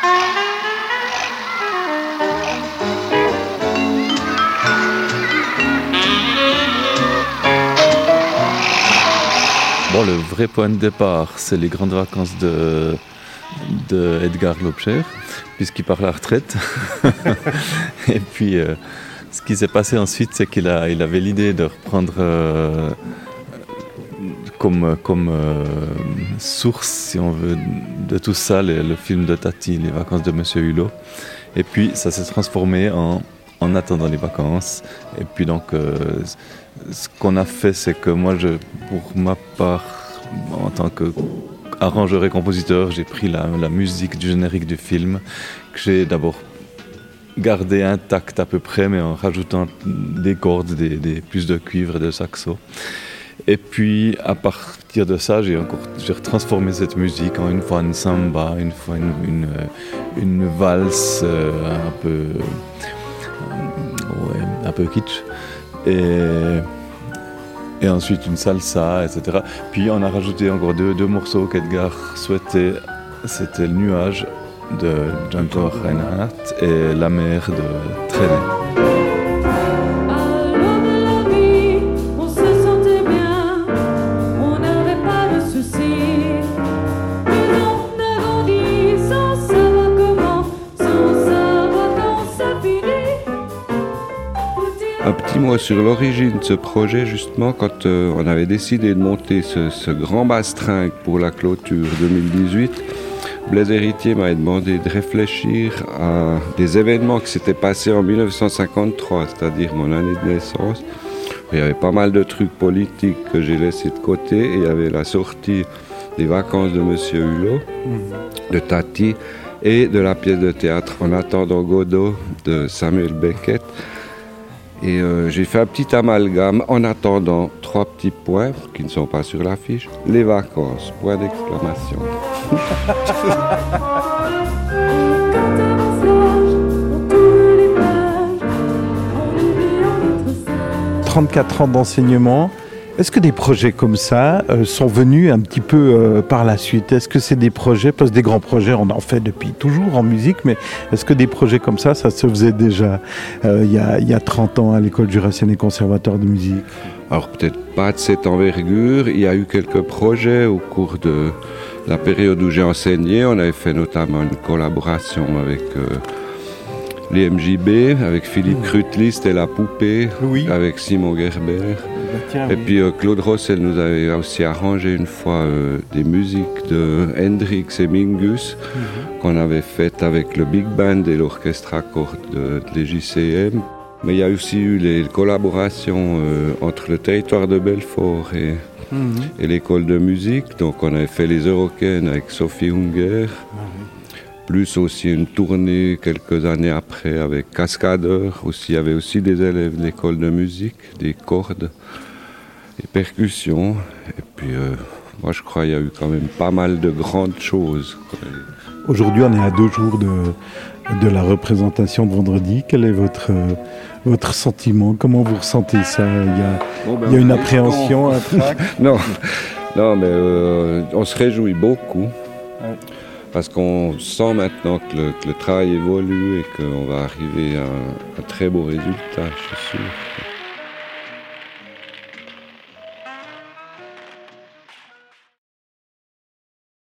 Bon, le vrai point de départ, c'est les grandes vacances de Edgar Lobcher, puisqu'il part à la retraite. Et puis, ce qui s'est passé ensuite, c'est qu'il avait l'idée de reprendre comme source, si on veut, de tout ça, le film de Tati, Les vacances de Monsieur Hulot. Et puis, ça s'est transformé en attendant les vacances. Et puis donc, ce qu'on a fait, c'est que moi, pour ma part, en tant qu'arrangeur et compositeur, j'ai pris la musique du générique du film, que j'ai d'abord gardé intacte à peu près, mais en rajoutant des cordes, plus de cuivre et de saxo. Et puis, à partir de ça, j'ai retransformé cette musique en une fois une samba, une fois une valse un peu kitsch. Et ensuite une salsa, etc. Puis on a rajouté encore deux morceaux qu'Edgar souhaitait. C'était Le nuage de Django Reinhardt et La mer de Trenet. Un petit mot sur l'origine de ce projet, justement, quand on avait décidé de monter ce grand bastringue pour la clôture 2018, Blaise Héritier m'avait demandé de réfléchir à des événements qui s'étaient passés en 1953, c'est-à-dire mon année de naissance. Il y avait pas mal de trucs politiques que j'ai laissés de côté, et il y avait la sortie des vacances de Monsieur Hulot, de Tati, et de la pièce de théâtre En attendant Godot de Samuel Beckett. Et j'ai fait un petit amalgame en attendant 3 petits points qui ne sont pas sur l'affiche. Les vacances, point d'exclamation. 34 ans d'enseignement. Est-ce que des projets comme ça sont venus un petit peu par la suite ? Est-ce que c'est des projets, parce que des grands projets, on en fait depuis toujours en musique, mais est-ce que des projets comme ça se faisait déjà il y a 30 ans à l'École jurassienne et conservatoire de musique ? Alors peut-être pas de cette envergure, il y a eu quelques projets au cours de la période où j'ai enseigné. On avait fait notamment une collaboration avec les MJB, avec Philippe Krutlist et La Poupée, avec Simon Gerber. Et puis Claude Rossel nous avait aussi arrangé une fois des musiques de Hendrix et Mingus qu'on avait faites avec le Big Band et l'orchestre à cordes de l'EJCM. Mais il y a aussi eu les collaborations entre le territoire de Belfort et l'école de musique. Donc on avait fait les Eurocaines avec Sophie Unger, plus aussi une tournée quelques années après avec Cascadeur. Il y avait aussi des élèves de l'école de musique, des cordes et percussions. Et puis moi je crois qu'il y a eu quand même pas mal de grandes choses. Aujourd'hui on est à 2 jours de la représentation de vendredi. Quel est votre sentiment ? Comment vous ressentez ça ? Il y a une appréhension, un trac ? Non, mais on se réjouit beaucoup. Parce qu'on sent maintenant que le travail évolue et qu'on va arriver à un très beau résultat, je suis sûr.